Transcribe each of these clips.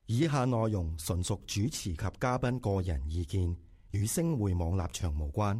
以下內容純屬主持及嘉賓個人意見，與星匯網立場無關。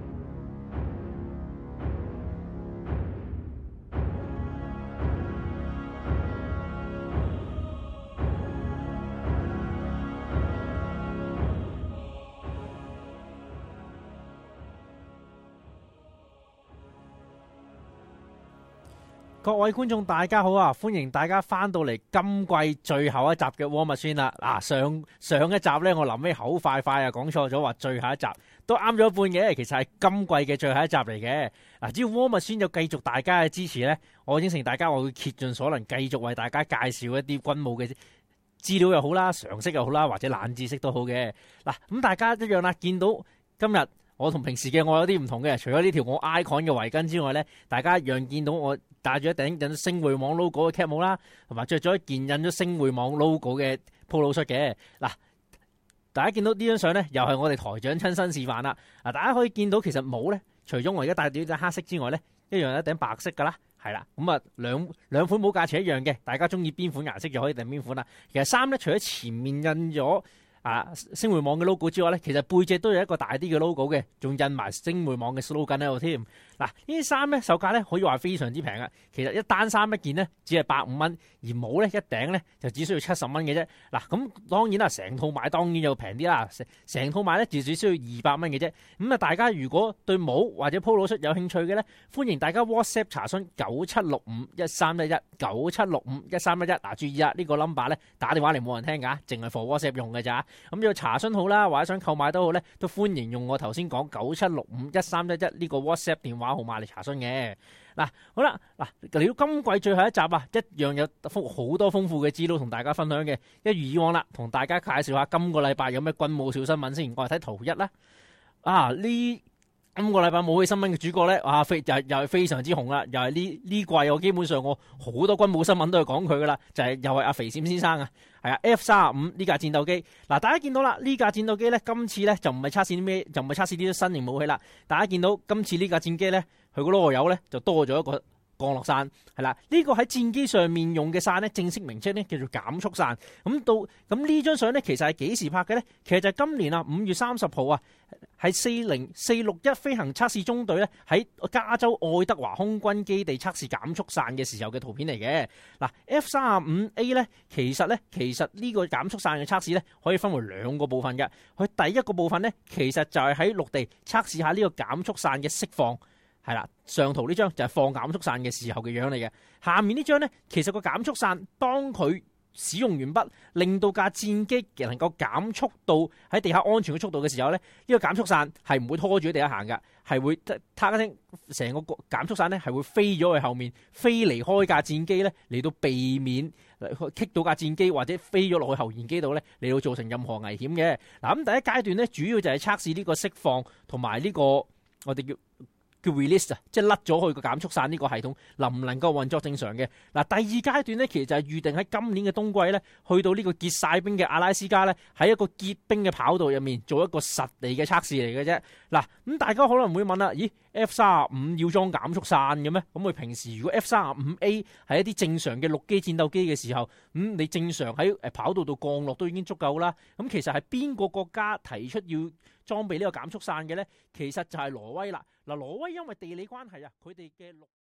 各位觀眾大家好啊，歡迎大家翻到嚟今季最後一集嘅 War Machine 啦。嗱，上一集呢，我臨尾口快啊，講錯咗話最後一集都啱咗一半嘅，其實係今季嘅最後一集嚟嘅。嗱，只要 War Machine有繼續大家嘅支持呢，我應承大家我會竭盡所能繼續為大家介紹一啲軍務嘅資料又好啦，常識又好啦，或者冷知識都好嘅。嗱，咁大家一樣啦，見到今日我同平時嘅我有啲唔同嘅，除咗呢條我 icon 嘅圍巾之外呢，大家一樣見到我戴住一頂印星匯網 logo 嘅 cap 帽啦，同埋着咗一件印咗星匯網 logo 嘅 polo 恤嘅。嗱，大家見到呢張相呢，又係我哋台長親身示範啦。嗱，大家可以見到其實帽呢，除咗我而家戴住呢頂黑色之外呢，一樣有一頂白色噶啦，係啦。咁啊，兩款帽價錢一樣嘅，大家中意邊款顏色就可以訂邊款啦。其實衫呢，除咗前面印咗星匯網嘅 logo 之外咧，其實背脊都有一個大啲嘅 logo 嘅，仲印埋星匯網嘅 slogan 喺度添。嗱，呢啲衫咧售價咧可以話非常之平啊！其實一單衫一件咧只係150蚊，而帽咧一頂咧就只需要70蚊嘅啫。嗱，咁當然啦，成套買當然又平啲啦，成套買咧至少需要200蚊嘅啫。咁啊，大家如果對帽或者 polo 恤有興趣嘅咧，歡迎大家 WhatsApp 查詢97651311 97651311。嗱，注意啊，呢個 number 咧打電話嚟冇人聽㗎，淨係 for WhatsApp 用嘅咋。咁要查詢好啦，或者想購買都好咧，都歡迎用我頭先講97651311呢個 WhatsApp 電話號碼嚟查詢嘅。嗱，好啦，嗱嚟到今季最後一集啊，一樣有好多豐富嘅資料同大家分享嘅。一如以往啦，同大家介紹下今個禮拜有咩軍務小新聞先。我哋睇圖一啦。今個禮拜武器新聞嘅主角咧，又係非常之紅啦，又係呢季我基本上我好多軍務新聞都係講佢噶啦，就係又係阿肥閃先生啊，係啊 F-35呢架戰鬥機。嗱，大家見到啦，呢架戰鬥機咧，今次咧就唔係測試啲咩，就唔係測試啲新型武器啦。大家見到今次呢架戰機咧，佢個螺友咧就多咗一個降落傘，係啦，呢個喺戰機上面用嘅傘咧，正式名稱咧叫做減速傘。咁呢張相咧，其實係幾時拍嘅咧？其實就係今年啊5月30號啊，係461飛行測試中隊咧喺加州愛德華空軍基地測試減速傘嘅時候嘅圖片嚟嘅。嗱，F-35A 咧，其實呢個減速傘嘅測試咧，可以分為2個部分嘅。佢第一個部分咧，其實就係喺陸地測試下呢個減速傘嘅釋放。係啦，上圖呢張就係放減速傘嘅時候嘅樣嚟嘅。下面呢張呢，其實個減速傘當佢使用完畢，令到架戰機能夠減速到喺地下安全嘅速度嘅時候呢，呢個減速傘係唔會拖住喺地下行噶，係會嗒一聲，成個減速傘呢係會飛咗去後面，飛離開架戰機呢，嚟到避免棘到架戰機或者飛咗落去後燃機度呢，嚟到造成任何危險嘅。嗱，咁第一階段呢，主要就係測試呢個釋放同埋呢個我哋叫 release 啊，即係甩咗佢個減速傘呢個系統能唔能夠運作正常嘅。嗱，第二階段咧，其實就係預定喺今年嘅冬季咧，去到呢個結晒冰嘅阿拉斯加咧，喺一個結冰嘅跑道入面做一個實地嘅測試嚟嘅啫。嗱，咁大家可能會問啦，咦 F-35要裝減速傘嘅咩？咁佢平時如果 F-35A 係一啲正常嘅陸基戰鬥機嘅時候，你正常喺跑道度降落都已經足夠啦。咁其實係邊個國家提出要裝備呢個減速傘嘅咧？其實就係挪威啦。嗱，挪威因為地理關係啊，佢哋嘅陸